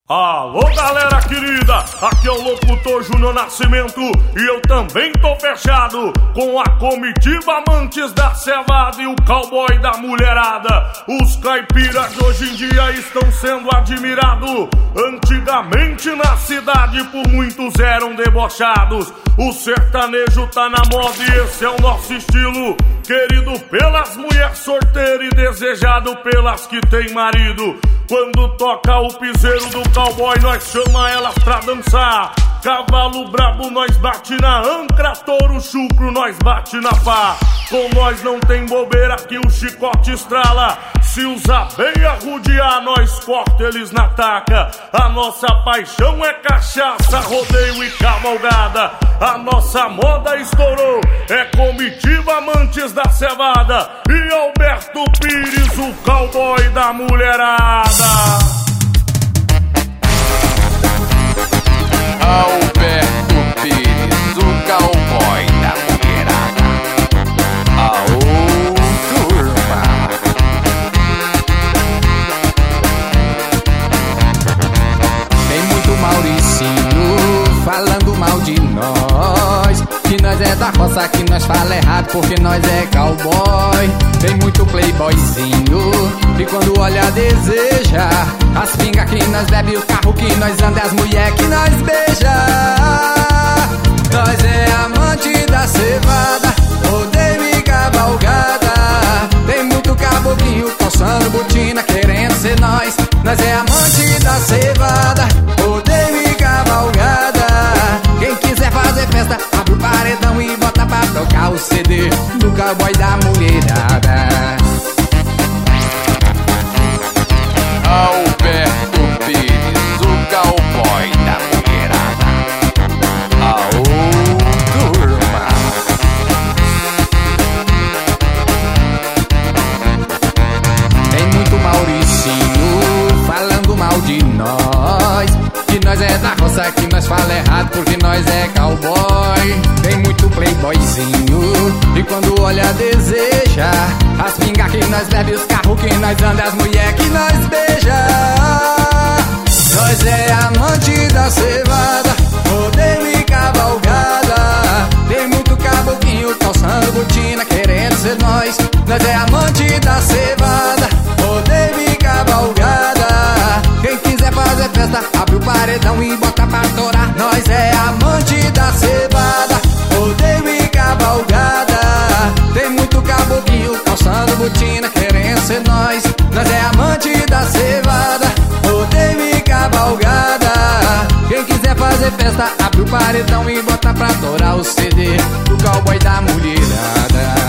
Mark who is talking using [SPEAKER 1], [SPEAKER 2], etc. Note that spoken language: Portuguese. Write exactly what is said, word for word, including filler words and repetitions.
[SPEAKER 1] Alô galera querida, aqui é o locutor Júnior Nascimento e eu também tô fechado com a comitiva amantes da cevada e o cowboy da mulherada. Os caipiras de hoje em dia estão sendo admirados. Antigamente na cidade por muitos eram debochados. O sertanejo tá na moda e esse é o nosso estilo, querido pelas mulheres solteiras e desejado pelas que têm marido. Quando toca o piseiro do cowboy, nós chama elas pra dançar. Cavalo brabo, nós bate na ancra. Touro chucro, nós bate na pá. Com nós não tem bobeira que o chicote estrala. Se os abelha rodear, nós corta eles na taca. A nossa paixão é cachaça, rodeio e cavalgada. A nossa moda estourou, é comitiva amantes da cevada e Alberto Pires, o cowboy da mulherada.
[SPEAKER 2] Alberto Pires, o cowboy da mulherada. Aô, turma! Tem muito Mauricinho falando mal de nós, que nós é da roça, que nós fala errado porque nós é cowboy. Tem muito playboyzinho que quando olha deseja as pingas que nós bebe, o carro que nós anda, as mulher que nós beija. Nós é amante da cevada, rodeio e cavalgada. Tem muito caboclinho calçando botina querendo ser nós. Nós é amante da cevada, rodeio e cavalgada. Quem quiser fazer festa, abre o paredão e bota pra tocar o C D do cowboy da mulherada. Alberto Pires, o cowboy da mulherada. Aô, turma! Tem muito Mauricinho falando mal de nós, que nós é da roça, que nós fala errado porque nós é cowboy. Tem muito playboyzinho e quando olha deseja as pingas que nós bebe, os carros que nós anda, as mulher que nós beija. Nós é amante da cevada, rodeio e cavalgada. Tem muito caboclinho calçando botina querendo ser nós. Nós é amante da cevada, rodeio e cavalgada. Quem quiser fazer festa, abre o paredão e bota pra torar. Nós é amante da cevada, rodeio e cavalgada. Tem muito caboclinho calçando botina querendo ser nós. Nós é amante da cevada, rodeio e cavalgada. Quem quiser fazer festa, abre o paredão e bota pra torar o C D do cowboy da mulherada.